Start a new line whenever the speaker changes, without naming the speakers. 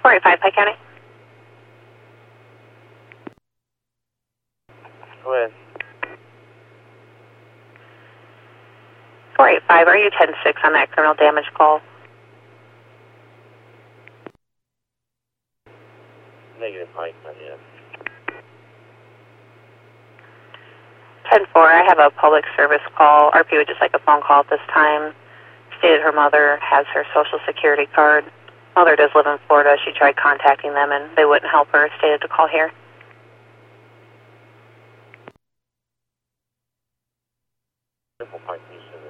485 Pike County.
Go ahead.
485, are you 10-6 on that criminal damage call?
Negative Pike, not yet.
10-4, I have a public service call. RP would just like a phone call at this time. Stated her mother has her social security card. Mother does live in Florida. She tried contacting them and they wouldn't help her. Stated to call here.
Triple Pike, Houston.